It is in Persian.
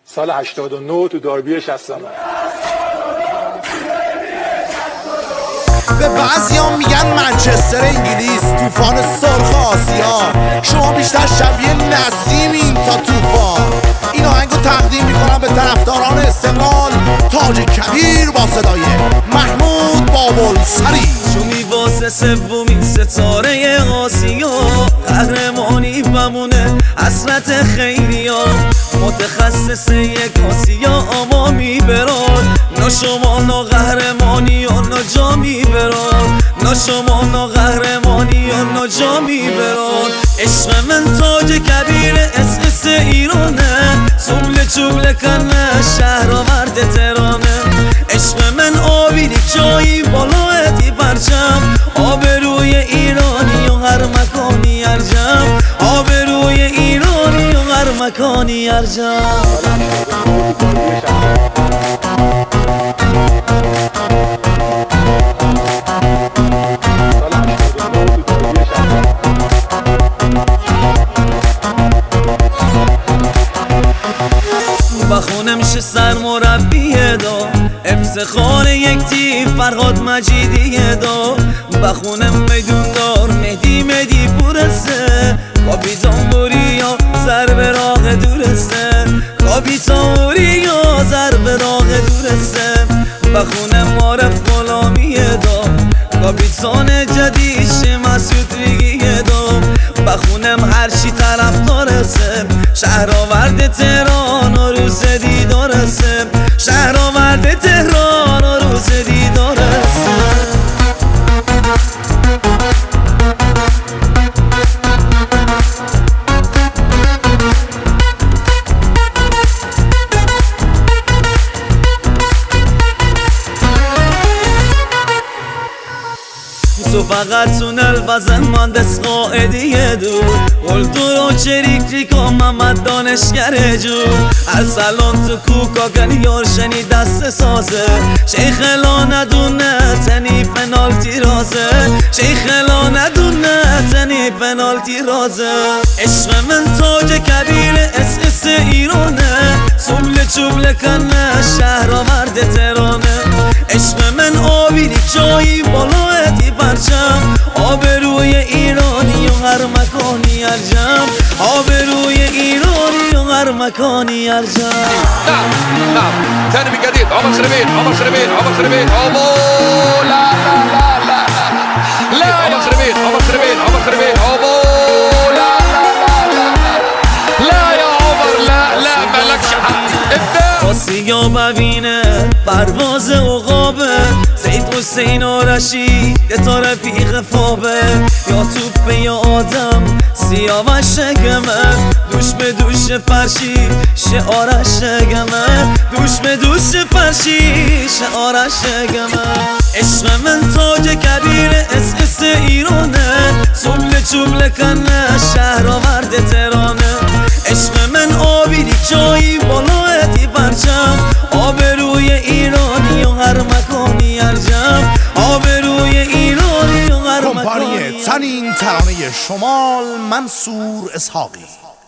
سال 89 تو داربی 69. به بعضیام میگن منچستر انگلیس، طوفان سرخ آسیا. شما بیشتر شبیه نسیمین تا طوفان. این آهنگو تقدیم میکنم به طرفداران استقلال، تاج کبیر با صدای محمود بابلسری. چونی واسه سومین ستاره آسیا، قهرمانی بمونه حسرت خیلیا. متخصص یک آسیا اما میبران، نه شما نه قهرمانی و نه جا میبران، نه شما نه قهرمانی و نه جا میبران. عشق من تاج کبیر اس ایرانه، سمل چوبل کنه شهر آورد تهرانه. عشق من آبی جایی بالایتی پرچم، آبروی ایرانی و هر مکانی ارجم، آبروی ایرانی و هر مکانی ارجم. بخونه میشه سرمربیه دا، افتخار یک تیم فرهاد مجیدیه دا. بخونه میدون دار مهدی پورسه، کاپیتان بوریا ضرب راق دورسته، کاپیتان بوریا ضرب راق دورسته. بخونه معرف غلامیه دا، کاپیتان جدیدش مسعود ریگیه دا. بخونم هرچی طرفدارسه، شهرآورد تهران و روز دیدارسه، شهرآورد تهران و روز دیدارسه. تو فقط تونل وزن مهندس قائدیه دو، قلدر و چریکریکا محمد دانشگر جو. ارسلان تو کوکاگن یارشنی دست سازه، شیخ لا ندونه تنی پنالتی رازه، شیخ لا ندونه تنی پنالتی رازه. عشق من تاج کبیر اس ایرانه، سمل چوبل کنه شهر آورد تهرانه. عشق من آبی جایی بالایتی پرچم، آبروی ایرانی و هر مکانی ارجم، آبروی ایرانی و هر مکانی ارجم. نعم ثاني من جديد عمر خربين عمر لا عمر خربين لا يا عمر لا مالكش حق. آسیا ببینه پرواز عقابه، سید حسین و رشید تا رفیق فابه. یا توپ یا آدم سیاوش شگمه، دوش به دوش فرشی شعارش شگمه، دوش به دوش فرشی شعارش شگمه. عشق من تاج کبیر اس ایرانه، سمل چوبل کنه شهر آورد تهرانه. عشق من آبی جایی بالایتی پرچم، آبروی ایرانی و هر مکانی ارجم، آبروی ایرانی و هر مکانی. کمپانی تنین ترانه شمال منصور اسحاقی.